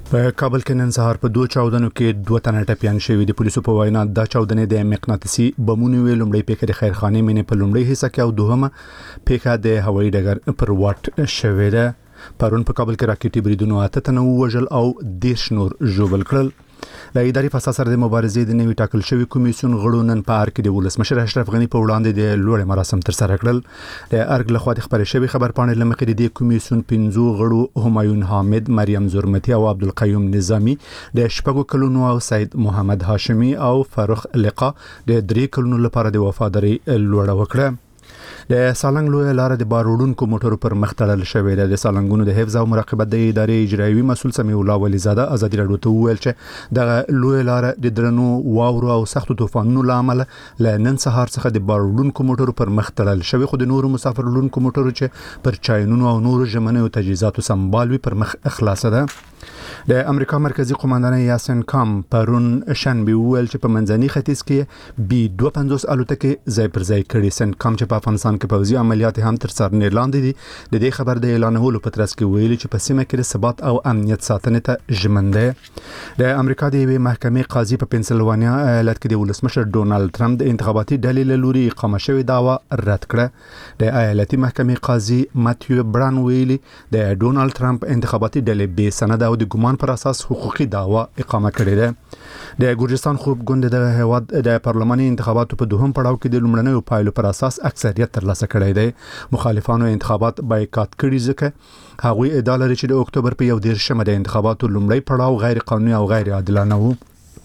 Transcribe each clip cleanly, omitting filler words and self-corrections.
په کابل کې نن سهار په 2 چاودنو کې 2 تنه ټپيان شوي دي. پولیسو په وینا د چاودنې د مقناطیسي بمونو ویلمړی پیښه د خیرخانه مینې په لومړی حصہ کې او دوهمه پیښه د هوایي ډګر پر واټ شوې ده. پرون په کابل کې راکټي بریدونو 8 تنه وژل او 10 نور ژوبل کړل. د اداري فساد سره د مبارزې د نوي ټاکل شوی کمیسیون غړو نن په ارګ کې د ولسمشر اشرف غنی په وړاندې د لوړ مراسم تر سره کړل. د ارګ لخوا د خبري شوی خبر پاڼې لمخې د کمیسیون 15 غړو همایون حامد، مریم زرمتی او عبدالقیوم نظامی، د شپږو کلونو او سید محمد هاشمی او فاروق لقا د 3 کلونو لپاره د وفاداری لوړه وکړه. د سالنګ لوی لار د باروډونکو موټرو پر مخ تړل شوې ده. د سالنګونو د حفظ او مراقبت د ادارې اجرایوي مسول سمیع الله ولیزاده ازادي راډیو ته وویل چې د لوی لار د درنو واورو او سختو طوفانونو لامل ل نن سهار څخه د باروډونکو موټرو پر مخ تړل شوې، خو د نورو مسافرلونکو موټرو چې پر چاینونو او نورو ژمنیو تجهیزاتو سمبال وي پر مخ خلاصه ده. د امریکا مرکزی قوماندان یاسین کام پرون شنبه ویل چې په منځني ختیځ کې بي 250 الوتکې ځای پر ځای کړي. سن کام چې په افغانستان کې پوځي عملیات هم تر څارنې لاندې دي، د دې خبر د اعلانولو په ترڅ کې ویلي چې په سیمه کې د ثبات او امنیت ساتنې ته ژمن دی. د امریکا د یوې محکمې قاضي په پنسلوانیا ایالت کې د ولسمشر ډونالد ټرمپ د انتخاباتي ډلې له لوري اقامه شوې دعوا رد کړه. د ایالتي محکمې قاضي ماتیو بران ویلي د ډونالد ټرمپ انتخاباتي ډلې بې سند او د ګمان پر اساس حقوقي دعوا اقامه کړې ده. د ګورجستان خوب ګوند د هیواد د پارلماني انتخاباتو په دوهم پړاو کې د لومړنیو پایلو پر اساس اکثریت ترلاسه کړی دی. مخالفانو انتخابات بایکاټ کړي ځکه هغوی ادعا لري چې د اکتوبر په 1 د انتخاباتو لومړی پړاو غیر قانوني او غیر عادلانه و.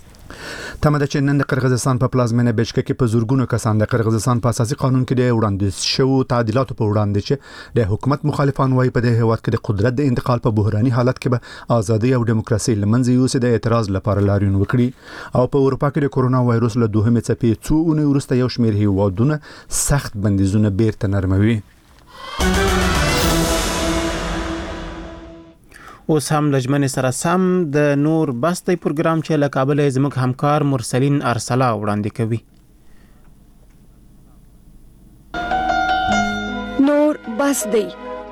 تمه ده چې نن د قرغیزستان په پلازمینه بشکک کې په زورګونو کسان د قرغیزستان په اساسي قانون کې د وړاندیز شوو تعدیلاتو په وړاندې چې د حکومت مخالفان وايي په دې هیواد کې د قدرت د انتقال په بحراني حالت کې به ازادي او دیموکراسي لمنځه یوسي د اعتراض لپاره لاریون وکړي. او په اروپا کې د کورونا وایروس له دوهمې څپې څو اونۍ وروسته یو شمېر هیوادونه سخت بندیزونه بیرته نرموي. اوس هم لجمن سره سم د نور بستی پروګرام چې له کابل زموږ همکار مرسلین ارسلا وړاندې کوي. نور بستی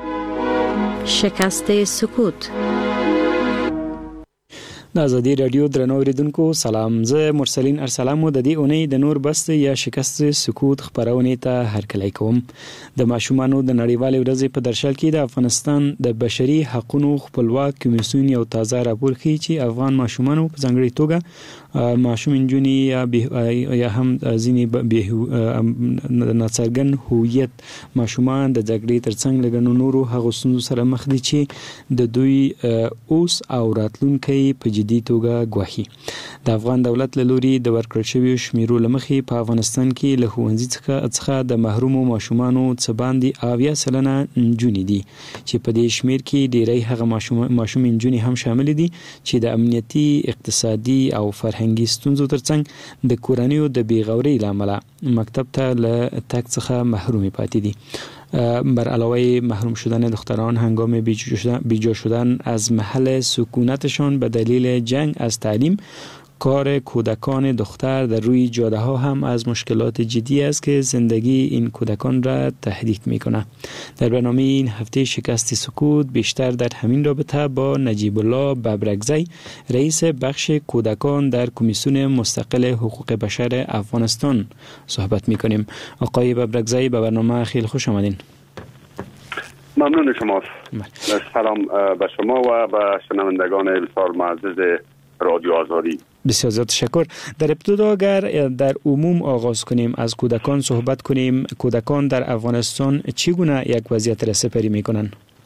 شکست سکوت. د ازادي رادیو درنو اوریدونکو سلام، زه مرسلین ارسلام د دې اونۍ د نور بست یا شکست سکوت خبرونه ته هرکلی کوم. د ماشومانو د نړیوال ورځې په درشل کې د افغانستان د بشري حقوقو خپلواک کمیسیون یو تازه راپور ښیي چې افغان ماشومانو په ځانګړي توګه ماشوم انجونی یا هم ځینې ناڅرګند هویت ماشومان د جګړې ترڅنګ لګنو نورو هغو ستونزو سره مخ دي چې د دوی اوس او راتلونکي په جدي توګه ګواهي. د افغان دولت له لوري د ورکړل شویو شمیرو لمخې په افغانستان کې له ښوونځي څخه د محرومو ماشومانو څخه باندې 90% نجونې دي چې په دې شمیر کې ډیری هغه ماشوم نجونې هم شامل دي چې د امنیتي، اقتصادي او فرهنګي ستونزو ترڅنګ د کورنیو د بیغورۍ لامل مکتب ته له تګ څخه محروم پاتې دي. بر علاوه محروم شدن دختران هنگام بیجا شدن از محل سکونتشان به دلیل جنگ از تعلیم، کار کودکان دختر در روی جاده ها هم از مشکلات جدی است که زندگی این کودکان را تهدید میکنه. در برنامه این هفته شکست سکوت بیشتر در همین رابطه با نجیب الله ببرگزی رئیس بخش کودکان در کمیسیون مستقل حقوق بشر افغانستان صحبت میکنیم. آقای ببرگزی به برنامه خیلی خوش آمدین. ممنون شماست. سلام به شما و به شنوندگان بسیار معزز رادیو آزادی. بسیار زیاد تشکر. در ابتدا اگر در عموم آغاز کنیم از کودکان صحبت کنیم، کودکان در افغانستان چگونه یک وضعیت را سپری میکنن؟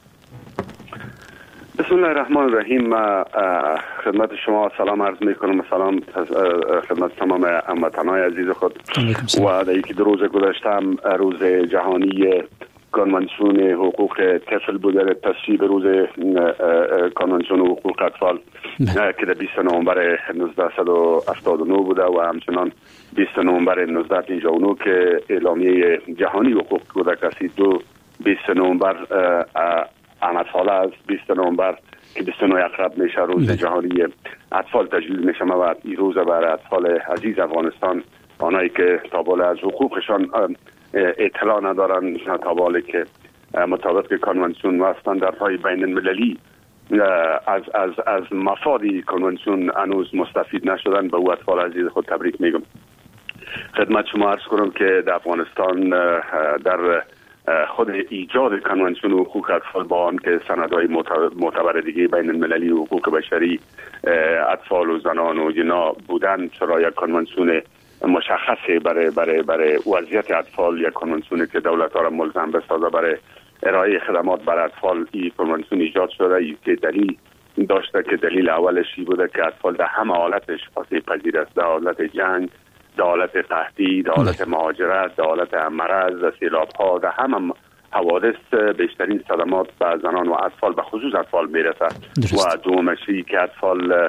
بسم الله الرحمن الرحیم. خدمت شما سلام عرض میکنم. سلام خدمت تمام هموطنان عزیز خود. و در یکی دو روز گذشته هم روز جهانی کنوانسیون حقوق طفل بوده، تصویب روز کنوانسیون حقوق اطفال که در 20 نوامبر 1979 بوده و همچنان 20 نوامبر 1959 که اعلامیه جهانی حقوق کودک است. 20 نوامبر احمد ساله است. 20 نوامبر که 29 اقرب میشه روز جهانی اطفال تجلیل میشه و این روز برای اطفال عزیز افغانستان، آنهایی که تا بالا از حقوقشان اطلاع ندارن، تا بالا که مطابق کنوانسیون و استانداردهای بین المللی از مفاد کنوانسیون هنوز مستفید نشدن. به او اطفال عزیز خود تبریک میگم. خدمت شما عرض کنم که در افغانستان در خود ایجاد کنوانسیون حقوق اطفال با آن که سندهای معتبر دیگه بین المللی حقوق بشری اطفال و زنان و اینا بودن، چرا یک کنوانسیون مشخصه برای وضعیت اطفال، یک کنوانسیونی که دولت‌ها را ملزم بسازه برای ارائه خدمات برای اطفال، این کنوانسیون ایجاد شده. این که دلیل داشته که دلیل اولش این بوده که اطفال در همه حالتش آسیب پذیر است، در حالت جنگ، در حالت قحطی، در حالت مهاجرت، در حالت مرض، در سیلاب‌ها، در همه حوادث بیشترین صدمات به زنان و اطفال به خصوص اطفال میرسه. و دومشی که اطفال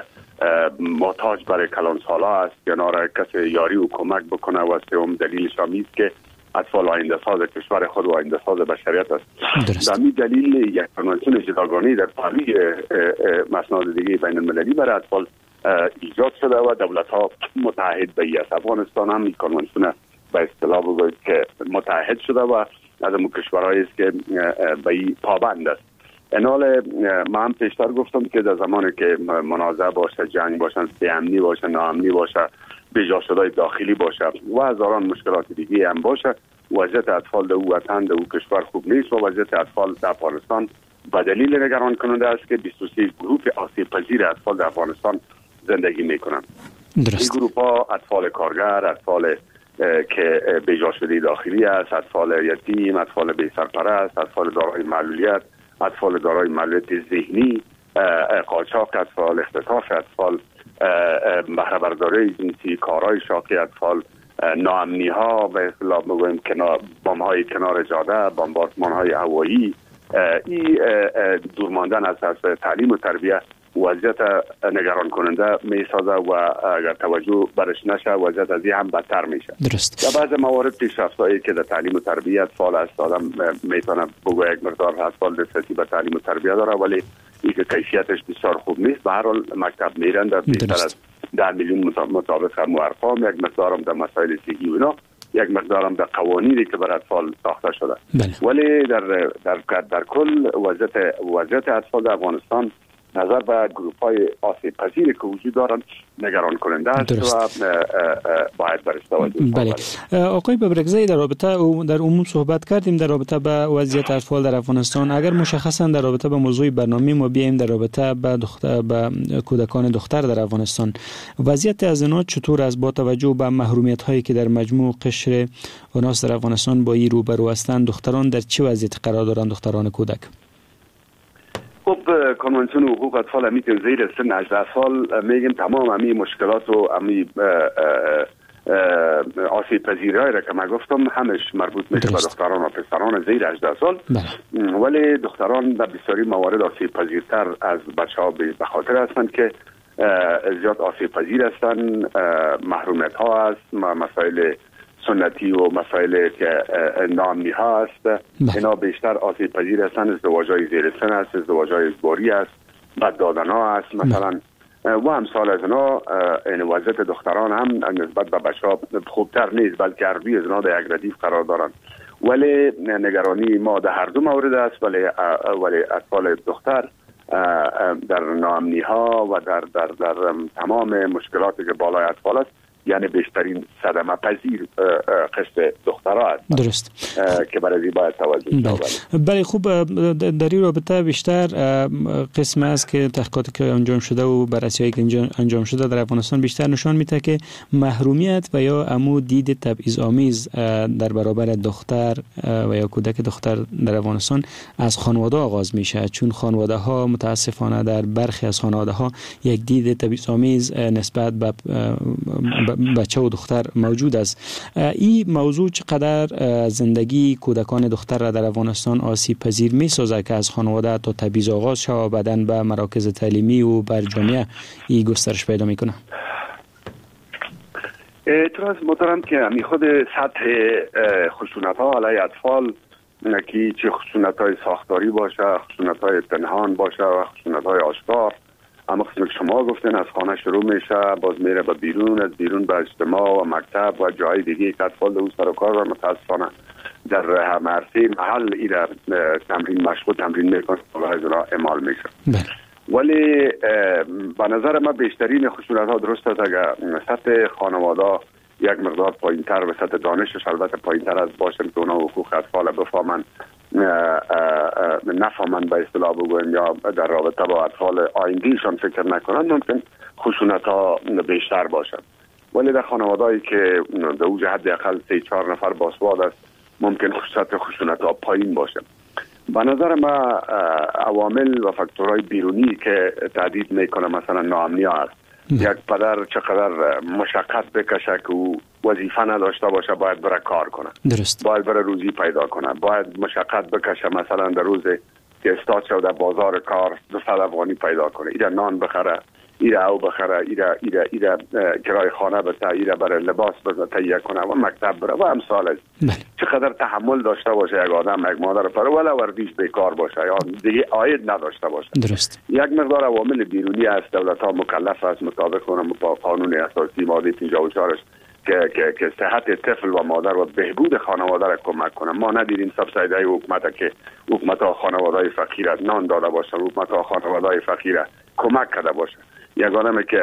محتاج برای کلانسالا است، کنار کسی یاری و کمک بکنه. و سوم دلیلش هم است که اطفال آینده ساز کشور خود و آینده ساز بشریت است. در این دلیل یک کنوانسیون جداگانه در پاری مسائل دیگه بین المللی برای اطفال ایجاد شده و دولت ها متحد به این است. افغانستان هم این کنوانسیون به اصطلاح بگوید که متحد شده و از اون کشورهایی است که به این پابند است. انال ما هم پیشتر گفتم که در زمانی که منازعه باشه، جنگ باشه، بی‌امنی باشه، ناامنی باشه، بیجا شدای داخلی باشه و هزاران مشکلات دیگه هم باشه، وضعیت اطفال در او وطن در او کشور خوب نیست و وضعیت اطفال در افغانستان به دلیل نگران کننده است که 23 گروه آسیب پذیر اطفال در افغانستان زندگی میکنن. این گروه ها اطفال کارگر، اطفال که بیجا شده داخلی است، اطفال یتیم، اطفال بی سرپرست، اطفال دارای معلولیت، اطفال دارای معلولیت ذهنی، قاچاق اطفال، اختطاف اطفال، بهره برداری جنسی، کارهای شاقی اطفال، ناامنی ها، به اصطلاح میگوییم بمب های کنار جاده، بمباردمان های هوایی، این دور ماندن از تعلیم و تربیت وضعیت نگران کننده میسازه و اگر توجه برش نشه وضعیت از این هم بدتر میشه. درست. در بعض موارد پیشرفتایی که در تعلیم و تربیت فعال است، آدم میتونه بگه یک مقدار اطفال دسترسی به تعلیم و تربیت داره، ولی این که کیفیتش بسیار خوب نیست. به هر حال مکتب میرن در بیشتر از 10 میلیون مطابق هم ارقام، یک مقدارم در مسائل صحی و اینا، یک مقدارم در قوانینی که برای اطفال ساخته شده. ولی در کل وضعیت اطفال در افغانستان نظر به گروه‌های آسیب پذیری که وجود دارند نگران کننده است و باید برش توجه بله. آقای ببرگزایی در رابطه در عموم صحبت کردیم در رابطه به وضعیت اطفال در افغانستان. اگر مشخصا در رابطه به موضوع برنامه ما بیایم در رابطه به کودکان دختر در افغانستان، وضعیت از اینا چطور است با توجه به محرومیت هایی که در مجموع قشر اوناس در افغانستان با این روبرو هستند؟ دختران در چه وضعیت قرار دارند، دختران کودک؟ خب کنوانسیون حقوق اطفال همی که زیر سن 18 سال میگیم تمام همی مشکلات و همی آسیب پذیری را که من گفتم همش مربوط میشه به دختران و پسران زیر 18 سال. ولی دختران در بسیاری موارد آسیب پذیرتر از بچه ها به خاطر هستند که زیاد آسیب پذیر هستند، محرومیت ها هست، مسائل سنتی و مسائل که ناامنی ها است. اینا بیشتر آسیب پذیر هستند. ازدواج‌های زیر سن است، ازدواج‌های اجباری است، بد دادن ها است مثلا و امثال از اینا. این وضعیت دختران هم نسبت به بچه‌ها خوبتر نیست، بلکه هر دوی از اینا در یک ردیف قرار دارند. ولی نگرانی ما در هر دو مورد است. ولی اطفال دختر در ناامنی ها و در تمام مشکلاتی که بالای اطفال است، یعنی بیشترین صدمه پذیر قشر دخترها است. درست. که برای این باید توجه شود. بله خوب، در این رابطه بیشتر قسم است که تحقیقاتی که انجام شده و بررسی‌هایی که انجام شده در افغانستان بیشتر نشان میده که محرومیت و یا عمو دید تبعیض آمیز در برابر دختر و یا کودک دختر در افغانستان از خانواده آغاز میشه، چون خانواده ها متاسفانه در برخی از خانواده ها یک دید تبعیض آمیز نسبت به بچه و دختر موجود است. این موضوع چقدر زندگی کودکان دختر را در افغانستان آسیب پذیر می سازه که از خانواده تا تبعیض آغاز شود و بعداً به مراکز تعلیمی و بر جامعه این گسترش پیدا میکنه؟ اعتراض محترم که همی خود سطح خشونت ها علیه اطفال که چه خشونت های ساختاری باشه، خشونت های پنهان باشه و خشونت های آشکار، اما قسم که شما گفتین از خانه شروع میشه، باز میره به بیرون، از بیرون به اجتماع و مکتب و جای دیگه که اطفال در اون سر و کار و متاسفانه در همه عرصه محل این تمرین مشغول تمرین میکنه و از اونا اعمال میشه. ولی به نظر من بیشترین خشونت ها درست است اگر سطح خانواده یک مقدار پایین‌تر و سطح دانشش البته پایین‌تر از باشن که اونا حقوق اطفال بفهمن نفهمن به اصطلاح بگویم یا در رابطه با اطفال آیندهشان فکر نکنن، ممکن خشونت ها بیشتر باشن. ولی در خانواده‌ای که در اوج حداقل 3-4 نفر باسواد است ممکن سطح خشونت ها پایین باشه. به نظر ما عوامل و فاکتورهای بیرونی که تهدید میکنه مثلا ناامنی است. یک پدر چقدر مشقت بکشه که او وظیفه نداشته باشه باید بره کار کنه، درست، باید بره روزی پیدا کنه، باید مشقت بکشه مثلا در روز که استاد شد در بازار کار 200 افغانی پیدا کنه، ایره نان بخره، ایره او بخره، ایره کرای خانه بده، ایره برای لباس تهیه کنه و مکتب بره و امثال از چقدر تحمل داشته باشه یک آدم، یک مادر پر ولا وردیش بیکار باشه یا دیگه عاید نداشته باشه. درست، یک مقدار عوامل بیرونی است. دولت ها مکلف است مطابق با قانون اساسی ماده 54 که صحت طفل و مادر و بهبود خانواده را کمک کنه. ما ندیدیم سبسیدی حکومت که حکومت ها خانواده فقیر نان داده باشه، حکومت ها خانواده فقیر کمک کرده باشه. یک آدمی که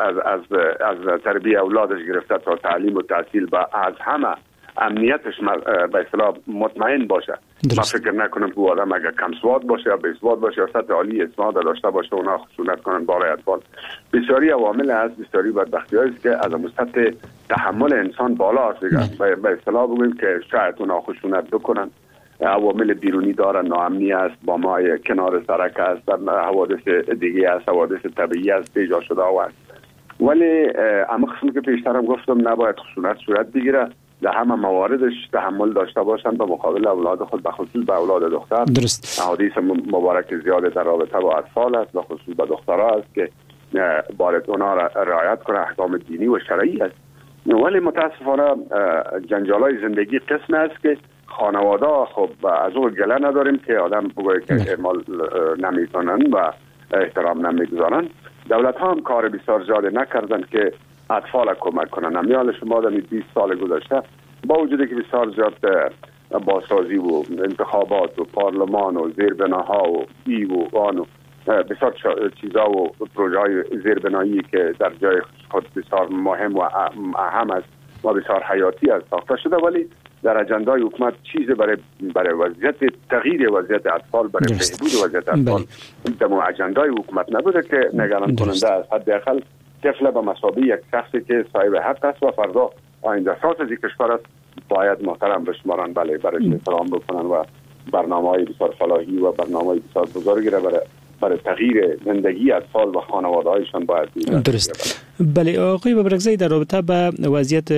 از تربیت اولادش گرفته تا تعلیم و تحصیل و از همه امنیتش به اصطلاح مطمئن باشه. ما فکر نکنم که آدم اگر کم سواد باشه یا بیسواد باشه یا سطح عالی اسناد داشته باشه اونا خشونت کنن بالای اطفال. بسیاری عوامل هست، بسیاری بدبختی‌هایی است که از سطح تحمل انسان بالا است. به اصطلاح بگویم که شاید اونا خشونت بکنن. عوامل بیرونی دارن، ناامنی است، با ما کنار سرک است، حوادث دیگه است، حوادث طبیعی است، پیدا شده است. ولی اما قسمی که پیشترم گفتم نباید خشونت صورت بگیره. در همه مواردش تحمل داشته باشن به مقابل اولاد خود، به خصوص به اولاد دختر. درست. احادیث مبارک زیاد در رابطه با اطفال است، به خصوص به دخترها است که باید اونا رعایت کنه، احکام دینی و شرعی است. ولی متاسفانه جنجالای زندگی قسم است که خانواده خب از او گله نداریم که آدم بگوید که اعمال نمیکنن و احترام نمیگذارن. دولت ها هم کار بسیار زیاده نکردن که اطفال کمک کنن. نمیال شما در 20 سال گذشته با وجودی که بسیار زیاد بازسازی و انتخابات و پارلمان و زیربناها و و آن و بسیار چیزا و پروژه های زیربنایی که در جای خود بسیار مهم و اهم است و بسیار حیاتی است ساخته شده، ولی در اجندای حکومت چیز برای وضعیت تغییر وضعیت اطفال، برای بهبود وضعیت اطفال در اجندای حکومت نبوده که نگران کننده است. حداقل طفل به مثابه یک شخصی که صاحب حق است و فردا آینده ساز از کشور است باید محترم بشمارن، بله برایش احترام بکنن و برنامه‌های بسیار فلاحی و برنامه‌های بسیار بزرگی را برای تغییر زندگی اطفال و خانواده‌هایشان باید درست. بله آقای ببرکزی، در رابطه با وضعیت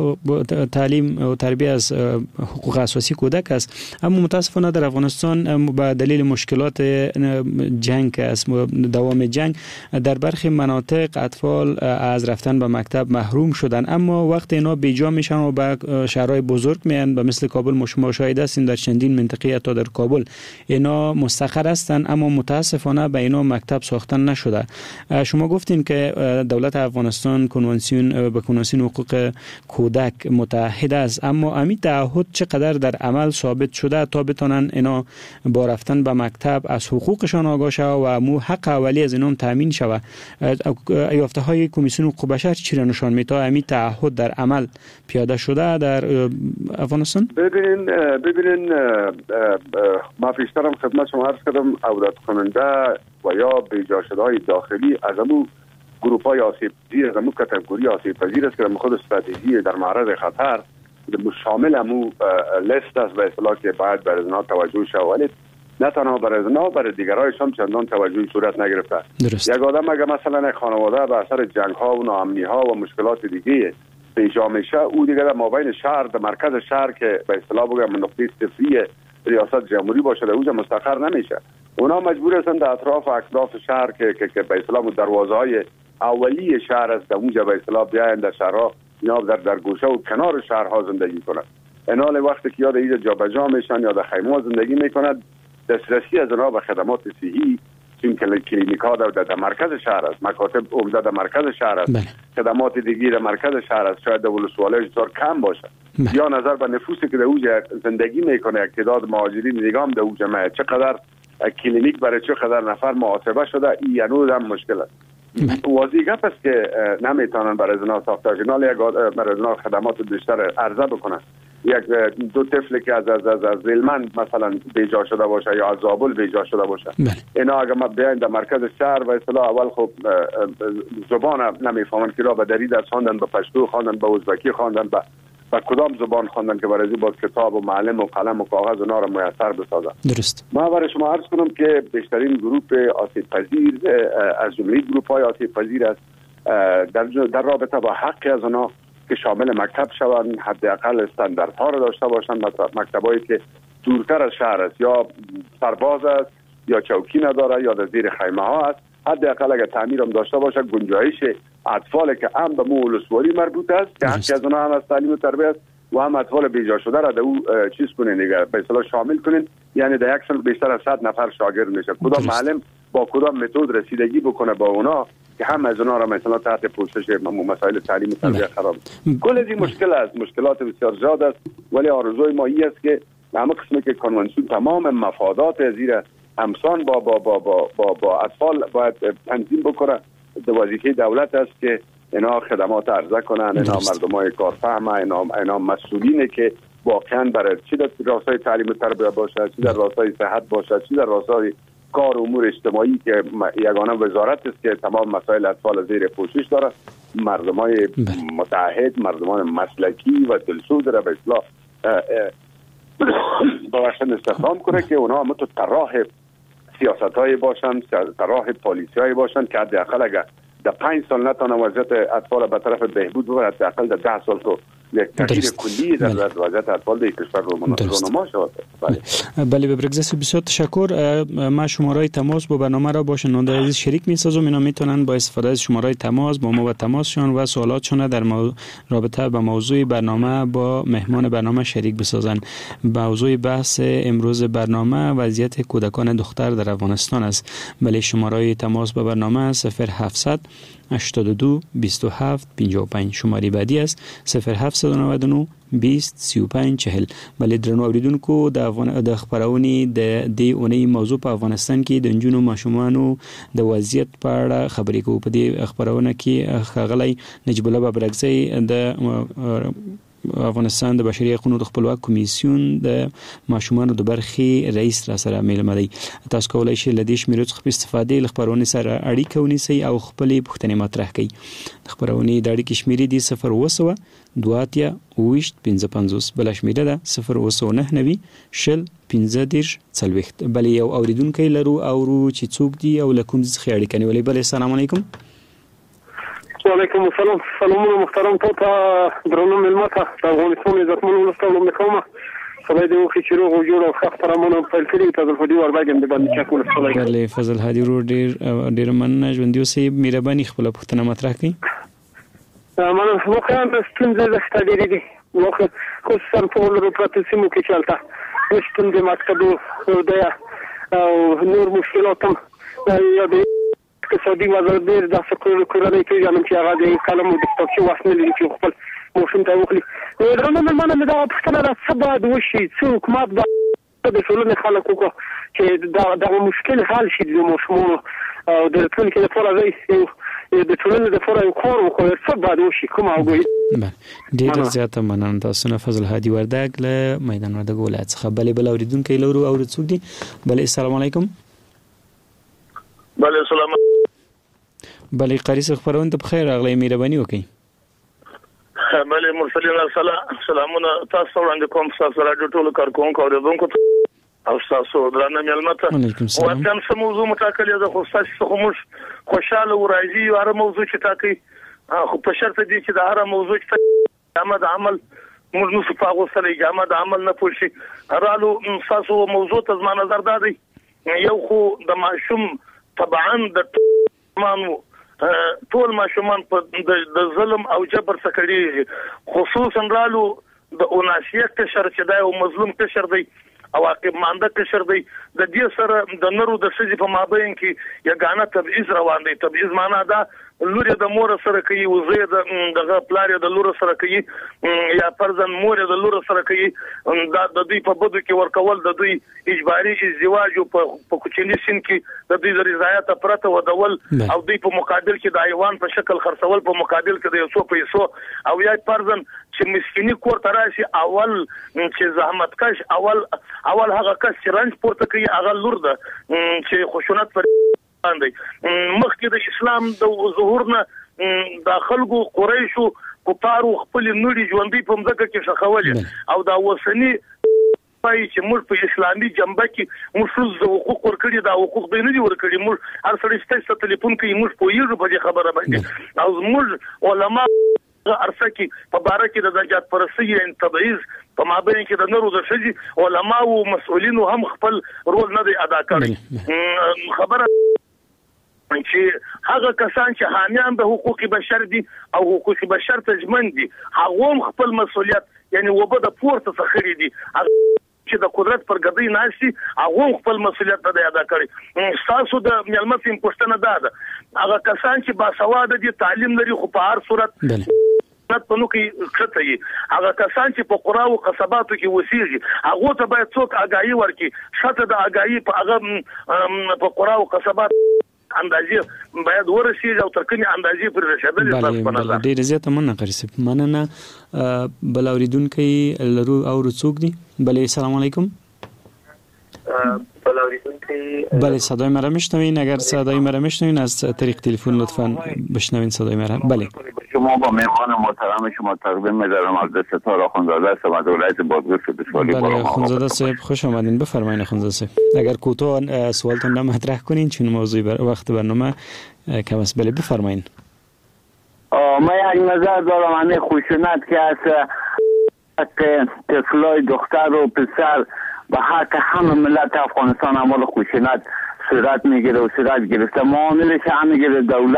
تعلیم و تربیت از حقوق اساسی کودک است، اما متاسفانه در افغانستان به دلیل مشکلات جنگ است، دوام جنگ در برخی مناطق اطفال از رفتن به مکتب محروم شدن. اما وقت اینا بیجا میشن و به شهرهای بزرگ میان، به مثل کابل ما شاهد هستیم در چندین منطقه تا در کابل اینا مستقر هستند، اما متاسفانه به اینا مکتب ساختن نشده. شما گفتین که دولت افغانستان به کنوانسیون حقوق کودک متحد است، اما امی تعهد چقدر در عمل ثابت شده تا بتونن اینا با رفتن به مکتب از حقوقشان آگاه شوند و مو حق اولی از اینا تامین شود؟ یافته های کمیسیون حقوق بشر چی را نشان میده امی تعهد در عمل پیاده شده در افغانستان؟ ببینین ما پیشترم خدمت شما عرض کردم عودت کننده و یا بیجا شده های داخلی از امو گروپ های آسیب پذیر، از امو کاتگوری آسیب پذیر است که خود استراتژی در معرض خطر شامل امو لیست است به اصطلاح که باید بر ازنا توجه شود، ولی نه تنها بر ازنا، برای دیگرایش هم چندان توجهی صورت نگرفته. یک آدم اگه مثلا یک خانواده به اثر جنگ ها و ناامنی ها و مشکلات دیگه پیشا میشه، او دیگه در مابین شهر، در مرکز شهر که به اصطلاح بگم نقطه صفری ریاست جمهوری باشه، اونجا مستقر نمیشه. اونا مجبور هستند در اطراف اکراف شهر که به اصطلاح دروازه‌های اولیه شهر است، اونجا به اصطلاح بیاین در شهرها یا در گوشه و کنار شهرها زندگی کنند. انال وقتی که یاد اینجا جابجا میشن یا در خیمه زندگی میکنند، دسترسی از اونها به خدمات صحی چون کلینیک‌ها در مرکز شهر است، مکاتب عمده در مرکز شهر است، خدمات دیگه در مرکز شهر است، شاید ولسوالیش بسیار کم باشه. یا نظر به نفوسی که در اوج زندگی میکنه، تعداد مهاجرین نگام در اوج چقدر کلینیک برای چه قدر نفر محاسبه شده این هنوز هم مشکل است. واضح گپ است که نمیتونن برای زنا ساختارجنال یک برای زنا خدمات بیشتر عرضه بکنن. یک دو طفلی که از زلمند مثلا بیجا شده باشه یا از زابل بیجا شده باشه، اینا اگر ما بیاین در مرکز شهر و اصطلاح اول خب زبان نمیفهمن که را به دری درس خواندن، به پشتو خواندن، به ازبکی خواندن، به کدام زبان خواندن که برای با کتاب و معلم و قلم و کاغذ اونا را میسر بسازن. درست. ما برای شما عرض کنم که بیشترین گروه آسیب پذیر از جمله گروه های آسیب پذیر است در رابطه با حق از اونا که شامل مکتب شوند، حداقل استانداردها را داشته باشند. مکتبایی که دورتر از شهر است یا سرباز است یا چوکی نداره یا در زیر خیمه ها است، حداقل اگر تعمیر هم داشته باشه گنجایش اطفال که هم به ولسوالی مربوط است که حق از اونها هم از تعلیم و تربیت است و هم اطفال بیجا شده را در او چیز کنین دیگه به اصطلاح شامل کنین. یعنی در یک سال بیشتر از 100 نفر شاگرد میشه. کدام معلم با کدام متد رسیدگی بکنه با اونا که هم از اونا را مثلا تحت پوشش مسائل تعلیم و تربیت خراب. کل از این مشکل است، مشکلات بسیار زیاد است، ولی آرزوی ما این است که همه قسمی که کنوانسیون تمام مفادات زیر همسان با اطفال باید تنظیم بکنه. وظیفه دولت است که اینا خدمات عرضه کنن، اینا مردمای کارفهم، اینا مسئولینه که واقعا برای چی در راستای تعلیم و تربیت باشه، چی در راستای صحت باشه، چی در راستای کار امور اجتماعی که یگانه وزارت است که تمام مسائل اطفال زیر پوشش داره، مردمای متعهد، مردمان مسلکی و دلسوز را به اصلاح باشن استخدام کنه که اونا هم تو طراح سیاست‌های باشن، طراح پالیسی‌های باشن که حداقل اگر در 5 سال نتونه وضعیت اطفال به طرف بهبود ببره، حداقل در 10 سال تو یک تغییر کلی در وضعیت اطفال در کشور رونما شود. بله ببرگزاس بسیار تشکر. ما شماره تماس با برنامه را با شنونده عزیز شریک می‌سازم. اینا میتونن با استفاده از شماره تماس با ما و تماسشون و سوالاتشون در رابطه با موضوع برنامه با مهمان برنامه شریک بسازن. موضوع بحث امروز برنامه وضعیت کودکان دختر در افغانستان است. بله شماره تماس با برنامه 0700 82 27 55 شماره بعدی است 0799 20 35 40. بله درنو اوریدونکو د خبرونې د دې اونۍ موضوع په افغانستان کې د نجونو ماشومانو د وضعیت په اړه خبرې کوو. په دې خبرونه کې ښاغلی نجیب الله بابرکزی د افغانستان د بشري حقوقو د خپلواک کمیسیون د ماشومانو د برخې رئیس را سره میلمه دی. تاسو کولای شئ له دې شمیرو څخه په استفادې له خبرونې سره اړیکه ونیسئ او خپلې پوښتنې مطرح کړئ. د خبرونې د اړیکې شمیرې دي 0 2 اویشت 55 بل شمیره ده 0 شل 15 40. بل یو اوریدونکو لرو او چې څوک دی او لکم څخه اړیکه نیولې. بل السلام علیکم. وعلیکم السلام. سلامونه محترم ته درنو ملمته د افغانستان عزتمن ولستانو مکومه خدای دې وکړي چې روغ او جوړ او ښه خبرونه پیل کړي. تاسو په دې ورباګم د باندې چا کول سلام. بله فضل هادي ورو ډیر مننه ژوند یو سي مهرباني خپل پوښتنه مطرح کړئ. منم واقعا ستونزې زښته ډېرې دي واقعا خصوصا په ولرو پراتو سیمو کې چلته نشتون د مکتبو او نور مشکلات هم یا د اقتصادي وضع ډېر داسې کورنۍ کې جانم چې هغه د قلم او د کتابچې وس نه لري چې خپل ماشوم ته وخلي. درنو مېلمانه مې دغه پوښتنه ده څه باید وشي، څه حکومت باید د ټولنې خلک وکړي چې دغه مشکل حل شي د ماشومانو او د راتلونکي لپاره د ټولنې لپاره یو کار وکړي. څه باید وشي کوم اوګوي. ډېر زیاته مننه تاسو نه فضل هادي وردګ له میدان وردګ ولایت څخه. بل اوریدونکو لرو او څوک دي. بل السلام علیکم. بله سلام. بله قاری څخه خبرونه ته بخیر راغلی مهرباني وکړئ. بله مرسلین سلامونه تاسو وړاندې کوم تاسو راډیو ټولو کارکونکو اوریدونکو او تاسو درنه ملمته. وعلیکم السلام. وطن سم موضوع متاکل ده خو تاسو څخه موږ خوشاله و راځي او هر موضوع چې تاکي خو په شرط دي چې د هر موضوع چې عمل موږ نو په هغه سره جامد عمل نه پوښي هرالو تاسو موضوع ته زما نظر دادی یو خو د ماشوم طبعا د مانو ټول ماشومان په د ظلم او جبر سکړي خصوصا رالو د اوناسیه کشر چې دا او مظلوم کشر دی او عقب مانده کشر دی د دې سره د نرو د سږي په مابین کې یګانه تبعیض روان دی. تبعیض معنا دا لور د مور سره کوي او زه دغه پلار د لور سره کوي یا فرزن مور د لور سره کوي دا د دوی په بدو کې ورکول د دوی اجباري ازدواج په کوچني سن کې د دوی د رضایت پرته ودول او دوی په مقابل کې د حیوان په شکل خرڅول په مقابل کې د 100 پیسو او یا فرزن چې مسکینی کور ته راشي اول چې زحمت کش اول هغه کس چې رنج پورته کوي هغه لور ده چې خشونت پر مخکې د اسلام د ظهور نه د خلکو قریشو کفارو خپل نړۍ ژوندۍ په مځکه کې شخولې او دا وسنی پای چې موږ په اسلامي جنبه کې موږ حقوق ورکړي دا حقوق به نه دي ورکړي موږ هر سړی ستاسو ټلیفون کوي موږ پوهیږو په دې خبره باندې او موږ علما ارسه کې په باره کې د ذات پرستی ان تبعیض په مابین کې د نورو د شجي علما او مسؤلین هم خپل رول نه دی ادا کړی خبره چې هغه کسان چې حامیان د حقوق بشر دي او حقوق بشر تجمن دي هغه خپل مسؤلیت یعنی وبد پورته څخه دي چې د قدرت پر ګدۍ ناشي هغه خپل مسؤلیت نه ادا کړي تاسو د ملمت پښتنه ده هغه کسان چې با سواد دي تعلیم لري خو په هر صورت په نو کې خطي هغه کسان چې په قرا او قصباتو کې وسیږي هغه ته باید څوک آگاهی ورکړي شته د آگاهی په هغه په قرا او قصبات اندازې باید ورسیږي او تر کومه اندازې پر رسیدل تاسو په نظر ډیر زیاته مننه قریب مننه بل اوریدونکو لرو او څوک دي بله السلام علیکم بله صدای مرا میشنوین اگر صدای مرا میشنوین از طریق تلفن لطفاً بشنوین صدای مرا بله شما با مهمان محترم شما تقدیم می‌دارم از ستاره آخوندزاده صاحب ولایت بادغیس بسیاری بله آخوندزاده صاحب خوش آمدین بفرمایید آخوندزاده صاحب اگر کوتاه سوالتون رو مطرح کنین چون موضوع وقت برنامه کم است بله بفرمایید من یک نظر دارم همه خشونت که از طفلای دختر و پسر و حق همه ملت افغانستان عمل خشونت صورت میگیره و صورت گرفته معاملش همه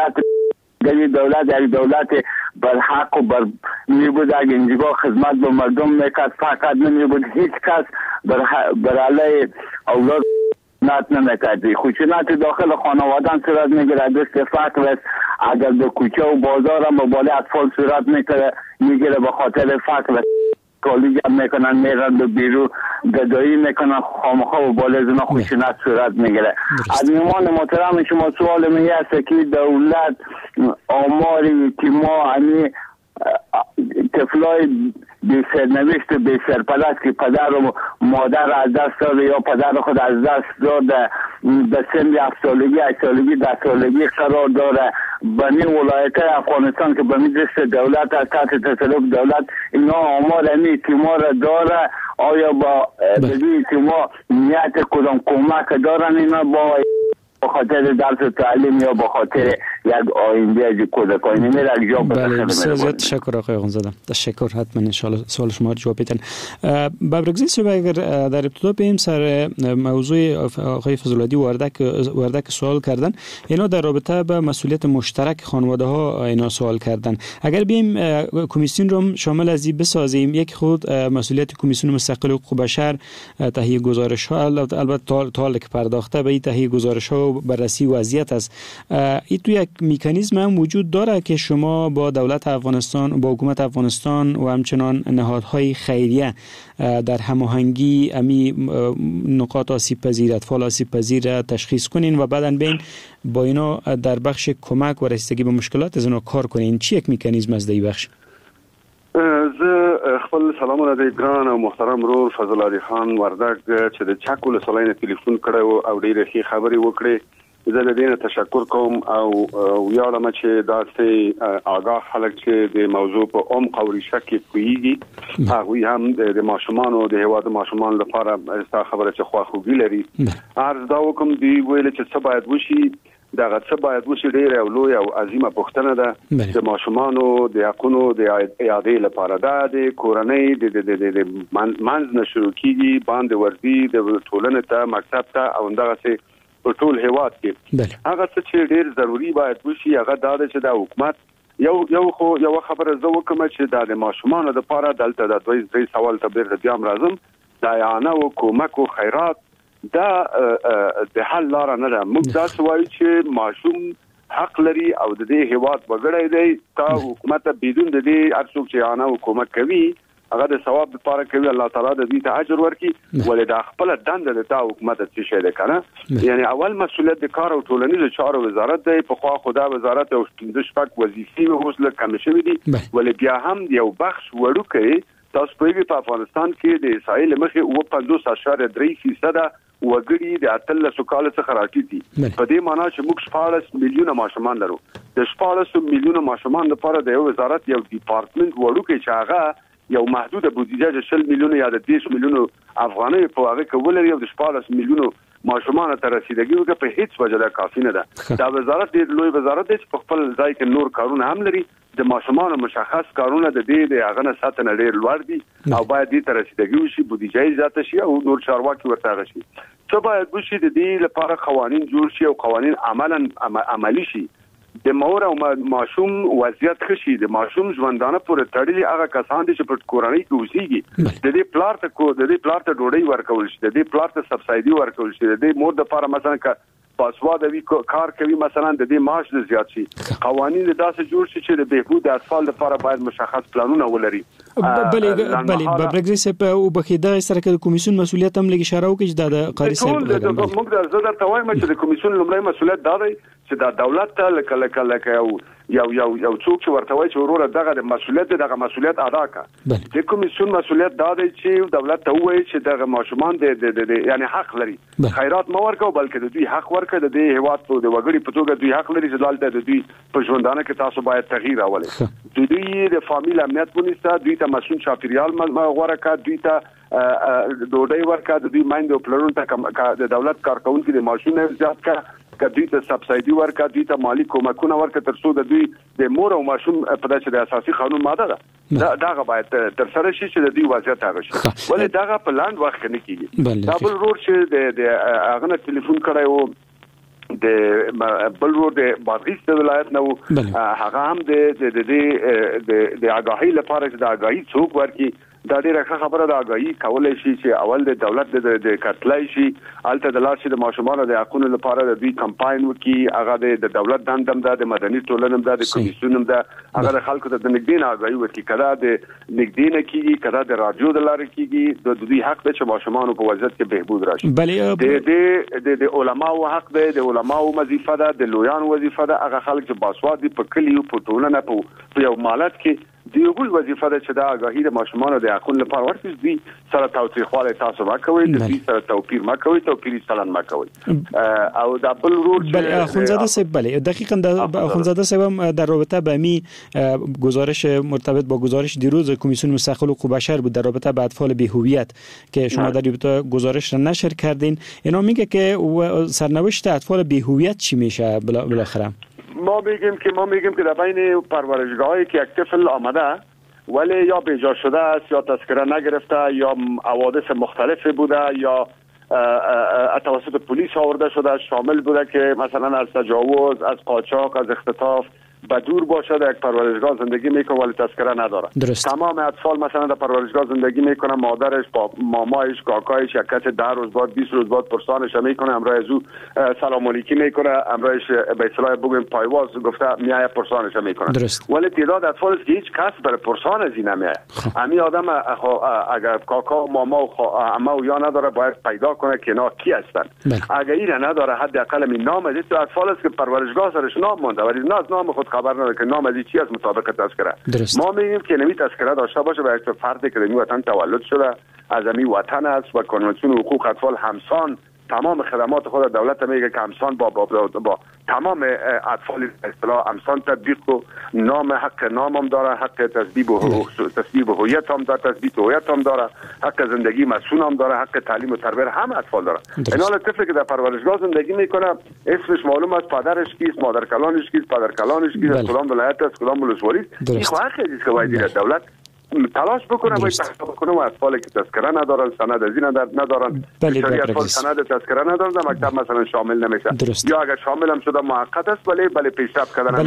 دولت بر حق و بر میبود اگه اینجا خدمت به مردم میکرد فقط نمیبود هیچ کس بر علیه اولاد نت نمیکرد خشونت داخل خانواده صورت میگیره دست فقر است اگر به کوچه و بازار هم به بالای اطفال صورت میگیره به خاطر فقر کالی جمع میکنن میرن به بیرو گدایی میکنن خامخا و بالای زنا خشونت صورت میگیره از میمان محترم شما سوال من است که دولت آماری که ما همی طفلای بی سرنوشت و بی سرپرست که پدر و مادر از دست داده یا پدر خود از دست داده به سن 7 سالگی 8 سالگی 10 سالگی قرار داره بنی ولایت افغانستان که به دست دولت از تحت تصرف دولت اینا آمار همی اعتمار داره آیا با بدی اعتمار نیت کدام کمک دارن اینا با خاطر درس تعلیم یا با خاطر یک آینده از کودکان میره یک جا بله بسیار تشکر آقای آخوندزاده تشکر حتما ان شاء الله سوال شما جواب بدن بابرگزی صاحب اگر در ابتدا بریم سر موضوع آقای فضل‌الدی وردک سوال کردن اینا در رابطه با مسئولیت مشترک خانواده ها اینا سوال کردن اگر بیم کمیسیون رو شامل از این بسازیم یک خود مسئولیت کمیسیون مستقل حقوق بشر تهیه گزارش ها البته تا که پرداخته به تهیه گزارش ها بررسی وضعیت است این تو یک مکانیزم هم وجود داره که شما با دولت افغانستان با حکومت افغانستان و همچنان نهادهای خیریه در هماهنگی امی نقاط آسیب پذیر اطفال آسیب پذیر تشخیص کنین و بعداً بین با اینا در بخش کمک و رسیدگی به مشکلات از اینا کار کنین چی یک مکانیزم از دی بخش زه خپل سلامونه د ګران او محترم رور فضل علي خان وردک چې د چاکو له سلاینه ټلیفون کړو او ډیره ښه خبري وکړي زه د دې تشکر کوم او یادم چې دا سه آگاه خلک چې د موضوع په عمق او ریشه کې کوي هغه هم د ماشومان د هواد ماشومان لپاره ستا خبره چې خواخوږي لري عرض دا وکم دی ویل چې څه باید وشي دا څه باید وشي ډیره او لوی او عظیمه پوښتنه ده د ماشومان د حقونو د اعادې لپاره ده د کورنۍ د منځ نشو کیږي باندې ورتي د ټولنې ته مکتب ته او دغه څه په ټول هیواد کې هغه څه چې ډیر ضروری باید وشي هغه دا ده چې د حکومت یو خبره زه وکم چې د ماشومان لپاره دلته د دوی سوال ته بیر د امرازم د اعانه او کومک او خیرات دا د حل لار نه ده موږ دا سوال چې ماشوم حق لري او د دې هیواد وګړی دی تا حکومت بدون د دې ارڅوک چې انا حکومت کوي هغه د ثواب لپاره کوي الله تعالی د دې ته اجر ورکړي ولې د خپل دند د تا حکومت څه شي ده کنه یعنی اول مسؤلیت د کار او ټولنیزو چارو وزارت دی په خوا خدا وزارت او د شپږ وظیفې وسله کم شوی دي ولې بیا هم یو بخش وړوکی تاسو په افغانستان کې د اسرائیل مخې 50.3% وګړي د 13 کال څخه راټیټي په دې معنی چې موږ 14 میلیونه ماشومان لرو د 14 میلیونه ماشومان لپاره د یو وزارت یو ډپارټمنټ وړوکی چې هغه یو محدوده بودیجه د 10 میلیونه یا د 10 میلیونه افغانۍ په هغه کې ولري او د 14 میلیونه ماشومان ته رسیدګي وکړي په هیڅ وجه دا کافي نه ده دا وزارت د لوی وزارت د خپل ځای کې نور کارونه هم لري د ماشومان مشخص کارونه د دې د هغه نه ساتنه ډیر لوړ دي او باید دې ته رسیدګي وشي بودیجه زیاته شي او نور چارواکي ورته شي څه باید وشي د دې لپاره قوانين جوړ شي او قوانين عملی شي د مور او ماشوم وضعیت خشي د ماشوم ژوندانه پورې تړلي هغه کسان چې په کورنۍ کې اوسېږي د دې پلار ته ډوډۍ ورکول شي د دې پلار ته سبسایډي ورکول شي د دې مور د لپاره مثلا پاسواد وی کار کوي مثلا د دې معاش د زیات شي قوانين داسې جوړ شي چې د بهبود اطفال لپاره باید مشخص پلانونه ولري بلې ببرګریس په وبخیده سره د کمیسیون مسولیت هم لګی اشاره وکړي چې د قاری صاحب موږ د زړه توایم چې د کمیسیون لومړی مسولیت دا دی چې د دولت ته لکه یو څوک چې ورته وایي چې وروره دغه مسولیت ادا کړه د کمیسیون مسولیت دا دی چې دولت ته وایي چې دغه ماشومان د یعنی حق لري خیرات مو ورکو بلکې د دوی حق ورکړه د دې هیواد په د وګړي په توګه دوی حق لري چې دلته د دوی په ژوندانه کې تاسو باید تغییر راولئ د دوی د فامیل امنیت ونیسته دوی ته مسؤل چاپیریال غوړه کړه دوی ته ډوډۍ ورکړه د دوی مایند او پلانونو ته د دولت کارکونکو د معاشونو زیات کړه کدی ته سبسایډي ورکړه دوی ته مالی کومکونه ورکړه ترڅو د دوی د مور او ماشوم په داسې د اساسي قانون ماده ده دا باید تر سره شي چې د دوی وضعیت هغه شي ولې دا په لاند وخت کې نه کیږي دا بل روډ چې د هغه نه ټلیفون کړای وو د بل روډ د بادغیس د ولایت نو هغه هم د آگاهی لپاره چې د آگاهی څوک ورکي دا ډیره خبره ده آگاهی کولای شي چې اول د دولت د کتلای شي الته د لاسي د ماشومان د حقوقو لپاره د دوی کمپاین وکي هغه د دولت دندم ده د مدني ټولنې ده د کمیسیون ده هغه د خلکو ته د نګدین آگاهی وکي کړه د نګدین کیږي کړه د رادیو د لارې کیږي د دوی حق ده چې ماشومان په وضعیت کې بهبود راشي د علماو حق ده د علماو وظیفه ده د لویان وظیفه ده هغه خلک چې باسواد په کلیو په ټولنه په یو مالت کې دیو ګل وظیفه ده چې دا آگاهی د ماشومان د حقوقو لپاره ورکړي دوی سره تاوتریخواله تاسو وکوي د دوی سره توپیر مکوي توپیری چلن مکوي او دا بل رول بله اخوندزاده صاحب بله دقیقاً اخوندزاده صاحب در رابطه به می گزارش مرتبط با گزارش دیروز کمیسیون مستقل حقوق بشر بود در رابطه با اطفال بی‌هویت که شما در رابطه گزارش را نشر کردین اینا میگه که سرنوشت اطفال بی‌هویت چی میشه بالاخره ما میگیم که در بین پرورشگاهایی که یک طفل آمده ولی یا بیجا شده است یا تذکره نگرفته یا حوادث مختلفی بوده یا توسط پلیس آورده شده شامل بوده که مثلا از تجاوز از قاچاق از اختطاف به دور باشه در یک پرورشگاه زندگی میکنه ولی تذکره نداره تمام اطفال مثلا در پرورشگاه زندگی میکنه مادرش با مامایش کاکایش شرکت 10 روز بعد 20 روز بعد پرسانش میکنه امرای زو سلام علیکی میکنه امرایش به اصطلاح بگیم پایواز گفته میای پرسانش میکنه ولی تعداد اطفال که هیچ کس برای پرسان از این نمیاد همین آدم اگر کاکا و ماما و عمه و یا نداره باید پیدا کنه که اینا کی هستن اگر این نداره حداقل می نام از این اطفال است که پرورشگاه سرش نام مونده ولی نه از نام خود خبر نداره که نام از چی از مطابق تذکره ما میگیم که نمی تذکره داشته باشه برای فردی که در این وطن تولد شده از این وطن است و کنوانسیون حقوق اطفال همسان تمام خدمات خود دولت میگه که همسان با تمام اطفال اصطلاح همسان تطبیق کو نام حق نام هم داره حق تثبیت هویت هم داره تثبیت هویت هم داره حق زندگی مسئول هم داره حق تعلیم و تربیت هم اطفال داره اینا طفلی که در پرورشگاه زندگی میکنه اسمش معلوم است پدرش کیست مادر کلانش کیست پدر کلانش کیست از کدام ولایت است کدام ولسوالی این خو حق است که باید دولت تلاش بکنه باید تحقیق بکنه و اطفالی که تذکره ندارن سند از این ندارن بسیاری اطفال سند تذکره ندارن در مکتب مثلا شامل نمیشه یا اگر شامل هم شده موقت است ولی پیشرفت کردن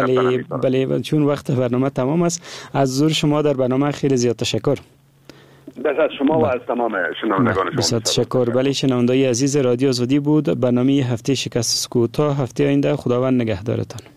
بله چون وقت برنامه تمام است از حضور شما در برنامه خیلی زیاد تشکر دست از شما و از تمام شنوندگان شما. بسیار تشکر. بله، شنوندای عزیز رادیو آزادی بود برنامه هفته شکست سکوت. تا هفته آینده خداوند نگهدارتان.